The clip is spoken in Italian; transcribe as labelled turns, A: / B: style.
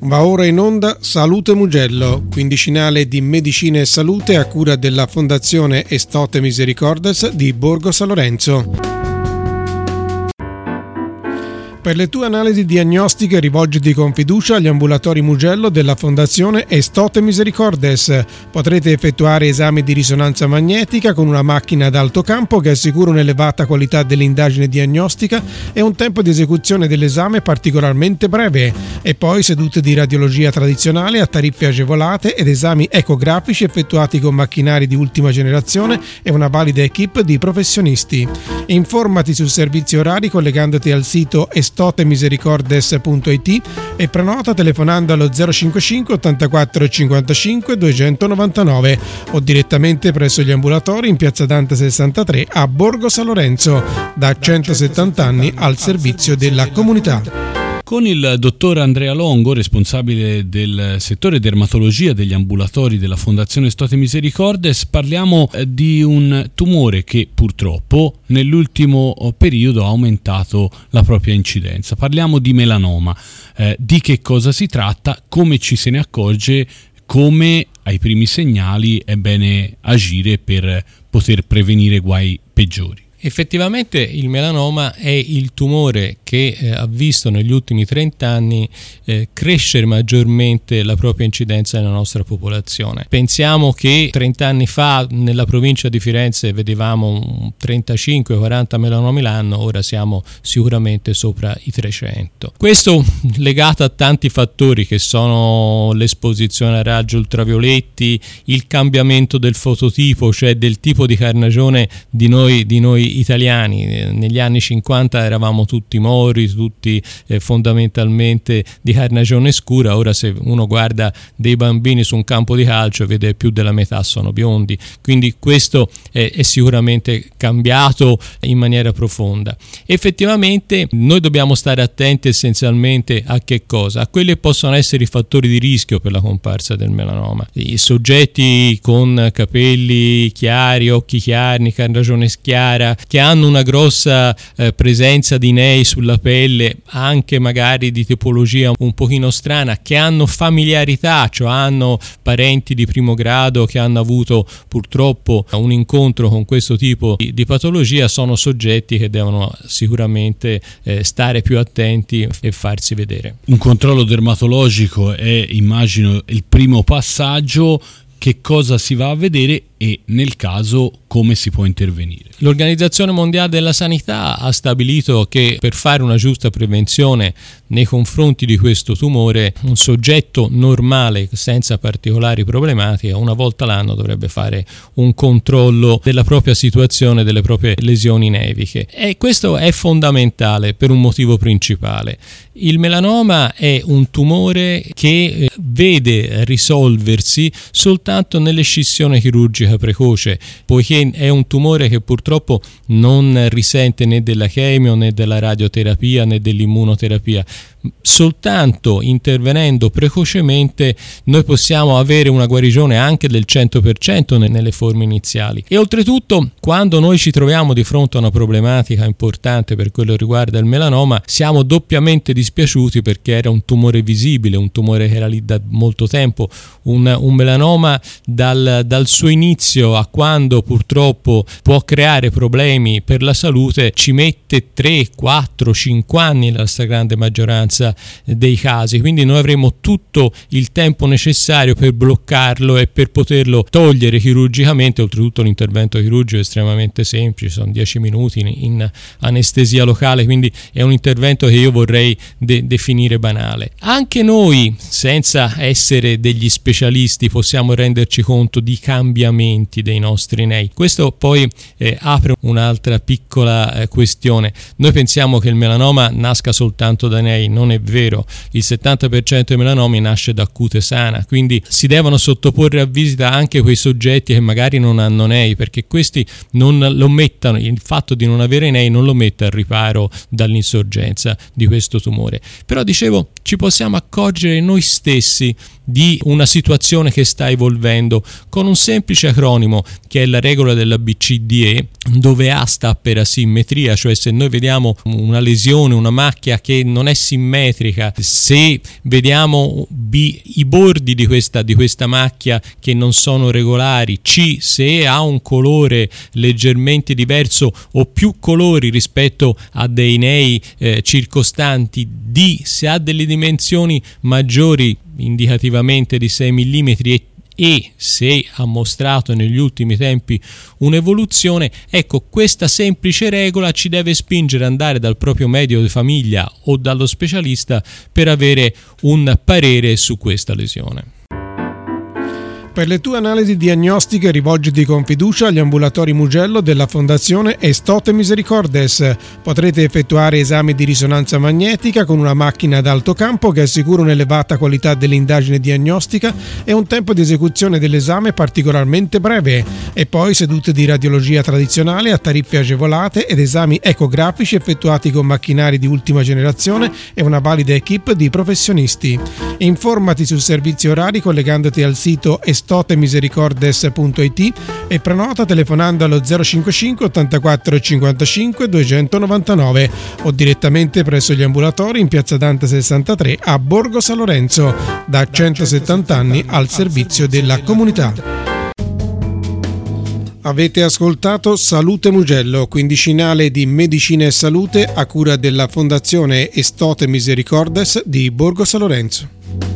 A: Va ora in onda Salute Mugello, quindicinale di medicina e salute a cura della Fondazione Estote Misericordes di Borgo San Lorenzo. Per le tue analisi diagnostiche rivolgiti con fiducia agli ambulatori Mugello della Fondazione Estote Misericordes. Potrete effettuare esami di risonanza magnetica con una macchina ad alto campo che assicura un'elevata qualità dell'indagine diagnostica e un tempo di esecuzione dell'esame particolarmente breve. E poi sedute di radiologia tradizionale a tariffe agevolate ed esami ecografici effettuati con macchinari di ultima generazione e una valida equipe di professionisti. Informati sul servizio orari collegandoti al sito estotemisericordes.it e prenota telefonando allo 055 84 55 299 o direttamente presso gli ambulatori in Piazza Dante 63 a Borgo San Lorenzo, da 170 anni al servizio della comunità.
B: Con il dottor Andrea Longo, responsabile del settore dermatologia degli ambulatori della Fondazione Estote Misericordes, parliamo di un tumore che purtroppo nell'ultimo periodo ha aumentato la propria incidenza. Parliamo di melanoma. Di che cosa si tratta, come ci se ne accorge, come ai primi segnali è bene agire per poter prevenire guai peggiori.
C: Effettivamente il melanoma è il tumore che ha visto negli ultimi 30 anni crescere maggiormente la propria incidenza nella nostra popolazione. Pensiamo che 30 anni fa nella provincia di Firenze vedevamo 35-40 melanomi l'anno, ora siamo sicuramente sopra i 300. Questo legato a tanti fattori che sono l'esposizione a raggi ultravioletti, il cambiamento del fototipo, cioè del tipo di carnagione di noi italiani. Negli anni 50 eravamo tutti mori, tutti fondamentalmente di carnagione scura. Ora se uno guarda dei bambini su un campo di calcio vede più della metà sono biondi, quindi questo è sicuramente cambiato in maniera profonda. Effettivamente noi dobbiamo stare attenti essenzialmente a che cosa? A quelli che possono essere i fattori di rischio per la comparsa del melanoma. I soggetti con capelli chiari, occhi chiari, carnagione chiara, che hanno una grossa presenza di nei sulla pelle, anche magari di tipologia un pochino strana, che hanno familiarità, cioè hanno parenti di primo grado che hanno avuto purtroppo un incontro con questo tipo di patologia, sono soggetti che devono sicuramente stare più attenti e farsi vedere.
B: Un controllo dermatologico è, immagino, il primo passaggio. Che cosa si va a vedere e nel caso come si può intervenire?
C: L'Organizzazione Mondiale della Sanità ha stabilito che per fare una giusta prevenzione nei confronti di questo tumore un soggetto normale senza particolari problematiche una volta l'anno dovrebbe fare un controllo della propria situazione, delle proprie lesioni neviche, e questo è fondamentale per un motivo principale. Il melanoma è un tumore che vede risolversi soltanto nell'escissione chirurgica precoce, poiché è un tumore che purtroppo non risente né della chemio né della radioterapia né dell'immunoterapia. Soltanto intervenendo precocemente noi possiamo avere una guarigione anche del 100% nelle forme iniziali, e oltretutto quando noi ci troviamo di fronte a una problematica importante per quello che riguarda il melanoma siamo doppiamente dispiaciuti perché era un tumore visibile, un tumore che era lì da molto tempo. Un melanoma dal suo inizio a quando purtroppo può creare problemi per la salute ci mette 3, 4, 5 anni nella stragrande maggioranza dei casi, quindi noi avremo tutto il tempo necessario per bloccarlo e per poterlo togliere chirurgicamente. Oltretutto l'intervento chirurgico è estremamente semplice, sono 10 minuti in anestesia locale, quindi è un intervento che io vorrei definire banale. Anche noi, senza essere degli specialisti, possiamo renderci conto di cambiamenti dei nostri nei. Questo poi apre un'altra piccola questione. Noi pensiamo che il melanoma nasca soltanto da nei, non è vero. Il 70% dei melanomi nasce da cute sana, quindi si devono sottoporre a visita anche quei soggetti che magari non hanno nei, perché questi non lo mettano, il fatto di non avere nei non lo mette al riparo dall'insorgenza di questo tumore. Però dicevo, ci possiamo accorgere noi stessi di una situazione che sta evolvendo con un semplice acronimo che è la regola della BCDE, dove A sta per asimmetria, cioè se noi vediamo una lesione, una macchia che non è simmetrica, se vediamo B, i bordi di questa macchia che non sono regolari, C, se ha un colore leggermente diverso o più colori rispetto a dei nei circostanti, D, se ha delle dimensioni maggiori indicativamente di 6 mm e se ha mostrato negli ultimi tempi un'evoluzione, ecco, questa semplice regola ci deve spingere ad andare dal proprio medico di famiglia o dallo specialista per avere un parere su questa lesione.
A: Per le tue analisi diagnostiche rivolgiti con fiducia agli ambulatori Mugello della Fondazione Estote Misericordes. Potrete effettuare esami di risonanza magnetica con una macchina ad alto campo che assicura un'elevata qualità dell'indagine diagnostica e un tempo di esecuzione dell'esame particolarmente breve, e poi sedute di radiologia tradizionale a tariffe agevolate ed esami ecografici effettuati con macchinari di ultima generazione e una valida equipe di professionisti. Informati sul servizio orari collegandoti al sito estotemisericordes.it e prenota telefonando allo 055 84 55 299 o direttamente presso gli ambulatori in Piazza Dante 63 a Borgo San Lorenzo, da 170 anni al servizio della comunità. Avete ascoltato Salute Mugello, quindicinale di medicina e salute a cura della Fondazione Estote Misericordes di Borgo San Lorenzo.